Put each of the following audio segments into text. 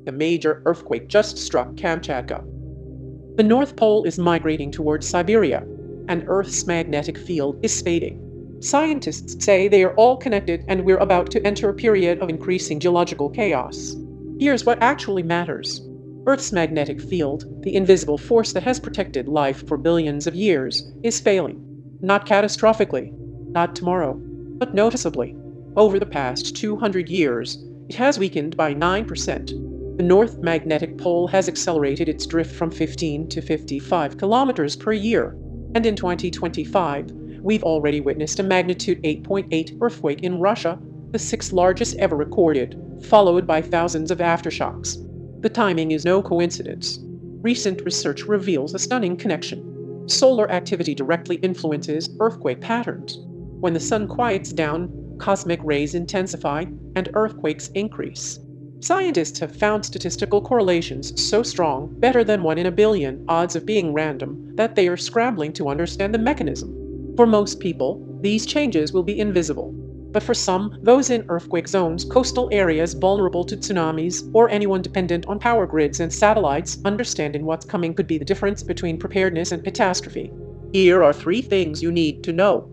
A major earthquake just struck Kamchatka. The North Pole is migrating towards Siberia, and Earth's magnetic field is fading. Scientists say they are all connected and we're about to enter a period of increasing geological chaos. Here's what actually matters. Earth's magnetic field, the invisible force that has protected life for billions of years, is failing. Not catastrophically, not tomorrow, but noticeably. Over the past 200 years, it has weakened by 9%. The North Magnetic Pole has accelerated its drift from 15 to 55 kilometers per year, and in 2025, we've already witnessed a magnitude 8.8 earthquake in Russia, the sixth largest ever recorded, followed by thousands of aftershocks. The timing is no coincidence. Recent research reveals a stunning connection. Solar activity directly influences earthquake patterns. When the sun quiets down, cosmic rays intensify, and earthquakes increase. Scientists have found statistical correlations so strong, better than 1 in a billion odds of being random, that they are scrambling to understand the mechanism. For most people, these changes will be invisible. But for some, those in earthquake zones, coastal areas vulnerable to tsunamis, or anyone dependent on power grids and satellites, understanding what's coming could be the difference between preparedness and catastrophe. Here are 3 things you need to know.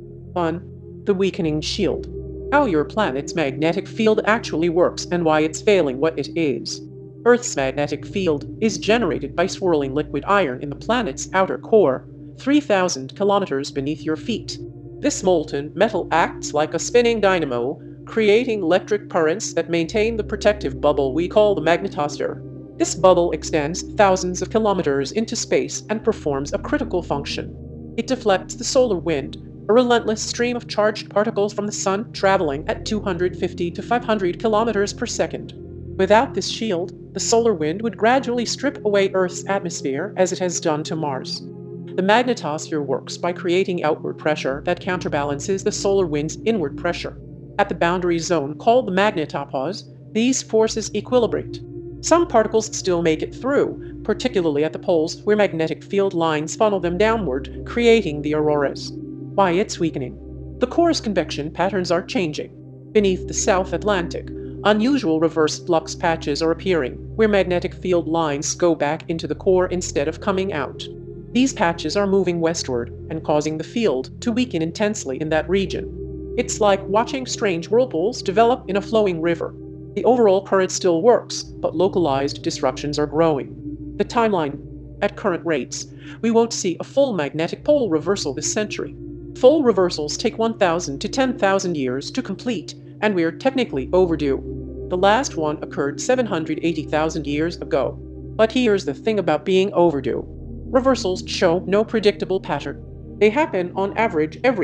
1. The weakening shield. How your planet's magnetic field actually works and why it's failing what it is. Earth's magnetic field is generated by swirling liquid iron in the planet's outer core, 3,000 kilometers beneath your feet. This molten metal acts like a spinning dynamo, creating electric currents that maintain the protective bubble we call the magnetosphere. This bubble extends thousands of kilometers into space and performs a critical function. It deflects the solar wind, a relentless stream of charged particles from the sun traveling at 250 to 500 kilometers per second. Without this shield, the solar wind would gradually strip away Earth's atmosphere as it has done to Mars. The magnetosphere works by creating outward pressure that counterbalances the solar wind's inward pressure. At the boundary zone called the magnetopause, these forces equilibrate. Some particles still make it through, particularly at the poles where magnetic field lines funnel them downward, creating the auroras. Why it's weakening. The core's convection patterns are changing. Beneath the South Atlantic, unusual reverse flux patches are appearing, where magnetic field lines go back into the core instead of coming out. These patches are moving westward and causing the field to weaken intensely in that region. It's like watching strange whirlpools develop in a flowing river. The overall current still works, but localized disruptions are growing. The timeline. At current rates, we won't see a full magnetic pole reversal this century. Full reversals take 1,000 to 10,000 years to complete, and we're technically overdue. The last one occurred 780,000 years ago. But here's the thing about being overdue. Reversals show no predictable pattern. They happen on average every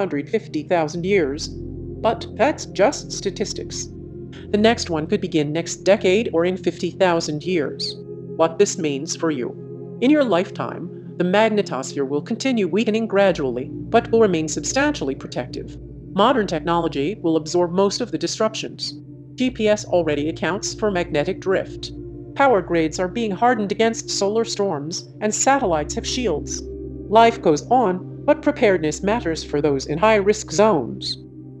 450,000 years. But that's just statistics. The next one could begin next decade or in 50,000 years. What this means for you. In your lifetime, the magnetosphere will continue weakening gradually, but will remain substantially protective. Modern technology will absorb most of the disruptions. GPS already accounts for magnetic drift. Power grids are being hardened against solar storms, and satellites have shields. Life goes on, but preparedness matters for those in high-risk zones.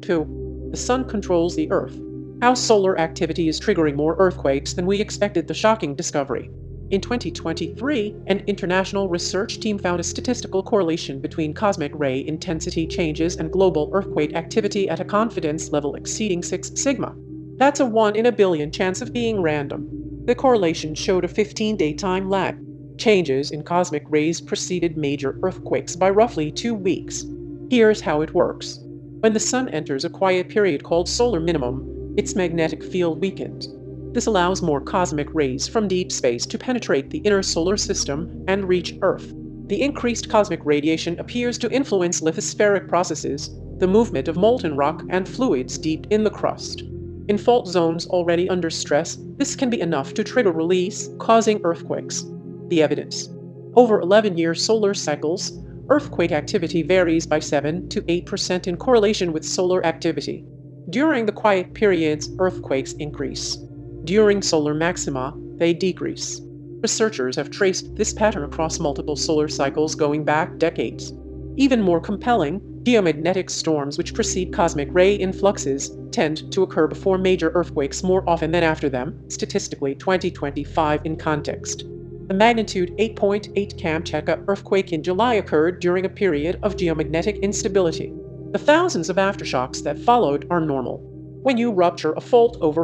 2. The sun controls the Earth. How solar activity is triggering more earthquakes than we expected. The shocking discovery. In 2023, an international research team found a statistical correlation between cosmic ray intensity changes and global earthquake activity at a confidence level exceeding 6 sigma. That's a 1 in a billion chance of being random. The correlation showed a 15-day time lag. Changes in cosmic rays preceded major earthquakes by roughly 2 weeks. Here's how it works. When the sun enters a quiet period called solar minimum, its magnetic field weakens. This allows more cosmic rays from deep space to penetrate the inner solar system and reach Earth. The increased cosmic radiation appears to influence lithospheric processes, the movement of molten rock and fluids deep in the crust. In fault zones already under stress, this can be enough to trigger release, causing earthquakes. The evidence. Over 11-year solar cycles, earthquake activity varies by 7 to 8% in correlation with solar activity. During the quiet periods, earthquakes increase. During solar maxima, they decrease. Researchers have traced this pattern across multiple solar cycles going back decades. Even more compelling, Geomagnetic storms, which precede cosmic ray influxes, tend to occur before major earthquakes more often than after them, statistically 2025 in context. The magnitude 8.8 Kamchatka earthquake in July occurred during a period of geomagnetic instability. The thousands of aftershocks that followed are normal. When you rupture a fault over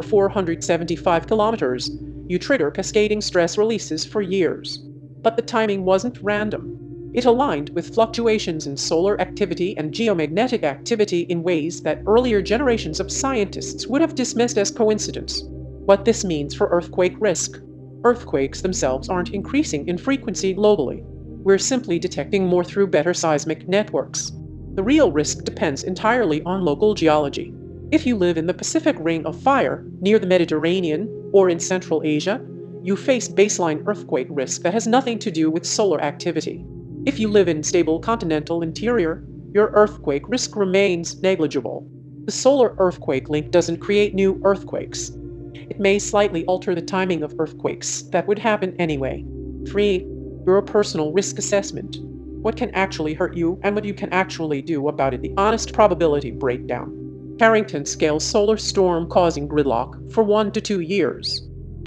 475 kilometers, you trigger cascading stress releases for years. But the timing wasn't random. It aligned with fluctuations in solar activity and geomagnetic activity in ways that earlier generations of scientists would have dismissed as coincidence. What this means for earthquake risk. Earthquakes themselves aren't increasing in frequency globally. We're simply detecting more through better seismic networks. The real risk depends entirely on local geology. If you live in the Pacific Ring of Fire, near the Mediterranean, or in Central Asia, you face baseline earthquake risk that has nothing to do with solar activity. If you live in stable continental interior, your earthquake risk remains negligible. The solar earthquake link doesn't create new earthquakes. It may slightly alter the timing of earthquakes that would happen anyway. 3. Your personal risk assessment. What can actually hurt you and what you can actually do about it. The honest probability breakdown. Carrington scale solar storm causing gridlock for 1 to 2 years.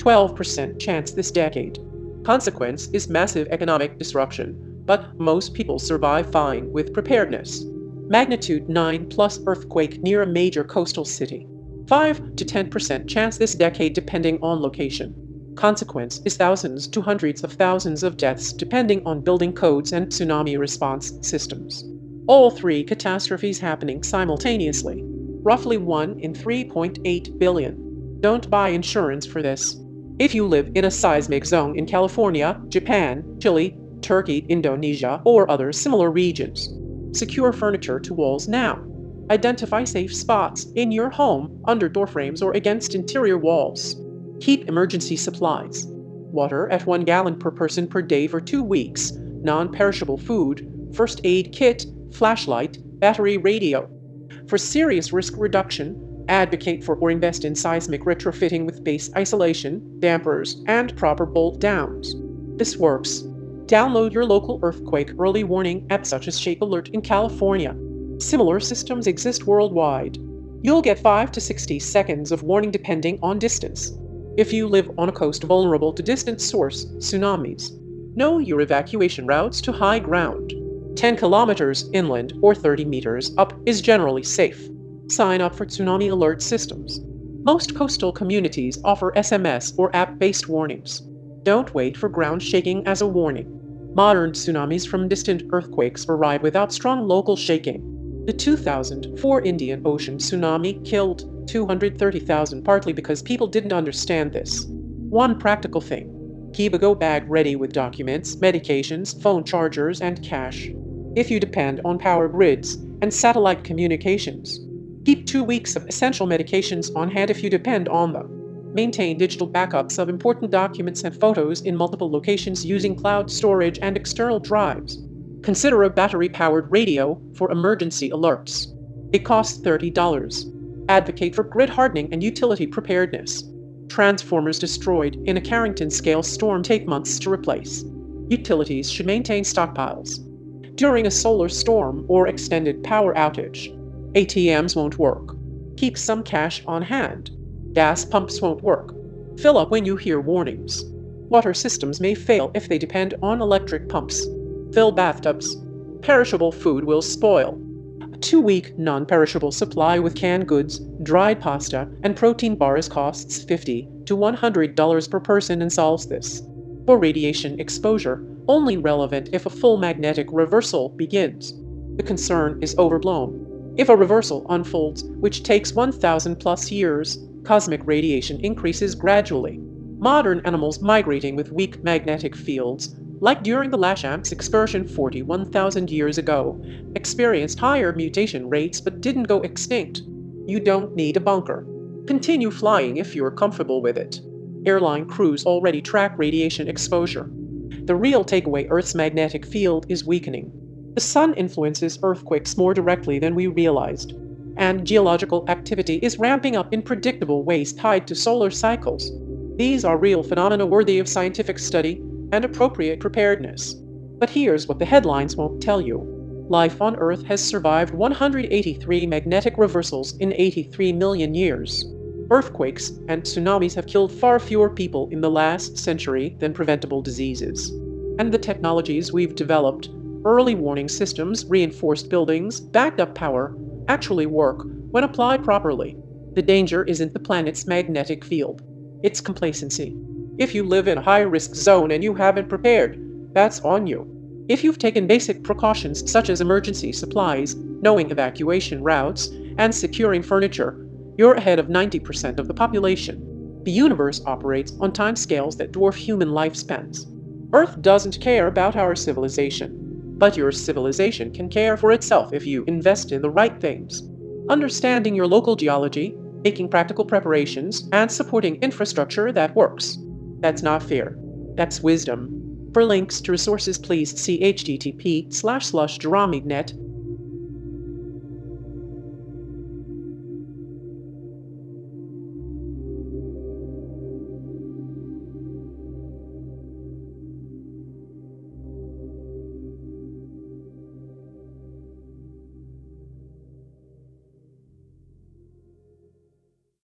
12% chance this decade. Consequence is massive economic disruption, but most people survive fine with preparedness. Magnitude 9 plus earthquake near a major coastal city. 5 to 10% chance this decade depending on location. Consequence is thousands to hundreds of thousands of deaths depending on building codes and tsunami response systems. All three catastrophes happening simultaneously. Roughly 1 in 3.8 billion. Don't buy insurance for this. If you live in a seismic zone in California, Japan, Chile, Turkey, Indonesia, or other similar regions, secure furniture to walls now. Identify safe spots in your home, under doorframes or against interior walls. Keep emergency supplies. Water at 1 gallon per person per day for 2 weeks, non-perishable food, first aid kit, flashlight, battery radio. For serious risk reduction, advocate for or invest in seismic retrofitting with base isolation, dampers, and proper bolt downs. This works. Download your local earthquake early warning app such as Shake Alert in California. Similar systems exist worldwide. You'll get 5 to 60 seconds of warning depending on distance. If you live on a coast vulnerable to distant source tsunamis, know your evacuation routes to high ground. 10 kilometers inland or 30 meters up is generally safe. Sign up for tsunami alert systems. Most coastal communities offer SMS or app-based warnings. Don't wait for ground shaking as a warning. Modern tsunamis from distant earthquakes arrive without strong local shaking. The 2004 Indian Ocean tsunami killed 230,000 partly because people didn't understand this. One practical thing. Keep a go bag ready with documents, medications, phone chargers, and cash. If you depend on power grids and satellite communications, keep 2 weeks of essential medications on hand if you depend on them. Maintain digital backups of important documents and photos in multiple locations using cloud storage and external drives. Consider a battery-powered radio for emergency alerts. It costs $30. Advocate for grid hardening and utility preparedness. Transformers destroyed in a Carrington-scale storm take months to replace. Utilities should maintain stockpiles. During a solar storm or extended power outage, ATMs won't work. Keep some cash on hand. Gas pumps won't work. Fill up when you hear warnings. Water systems may fail if they depend on electric pumps. Fill bathtubs. Perishable food will spoil. A 2-week non-perishable supply with canned goods, dried pasta, and protein bars costs $50 to $100 per person and solves this. For radiation exposure, only relevant if a full magnetic reversal begins. The concern is overblown. If a reversal unfolds, which takes 1,000 plus years, cosmic radiation increases gradually. Modern animals migrating with weak magnetic fields, like during the Lachance excursion 41,000 years ago, experienced higher mutation rates but didn't go extinct. You don't need a bunker. Continue flying if you're comfortable with it. Airline crews already track radiation exposure. The real takeaway: Earth's magnetic field is weakening. The sun influences earthquakes more directly than we realized, and geological activity is ramping up in predictable ways tied to solar cycles. These are real phenomena worthy of scientific study and appropriate preparedness. But here's what the headlines won't tell you. Life on Earth has survived 183 magnetic reversals in 83 million years. Earthquakes and tsunamis have killed far fewer people in the last century than preventable diseases. And the technologies we've developed, early warning systems, reinforced buildings, backed up power, actually work when applied properly. The danger isn't the planet's magnetic field. It's complacency. If you live in a high-risk zone and you haven't prepared, that's on you. If you've taken basic precautions such as emergency supplies, knowing evacuation routes, and securing furniture, you're ahead of 90% of the population. The universe operates on timescales that dwarf human lifespans. Earth doesn't care about our civilization, but your civilization can care for itself if you invest in the right things. Understanding your local geology, making practical preparations, and supporting infrastructure that works. That's not fear. That's wisdom. For links to resources, please see http://Jeromignet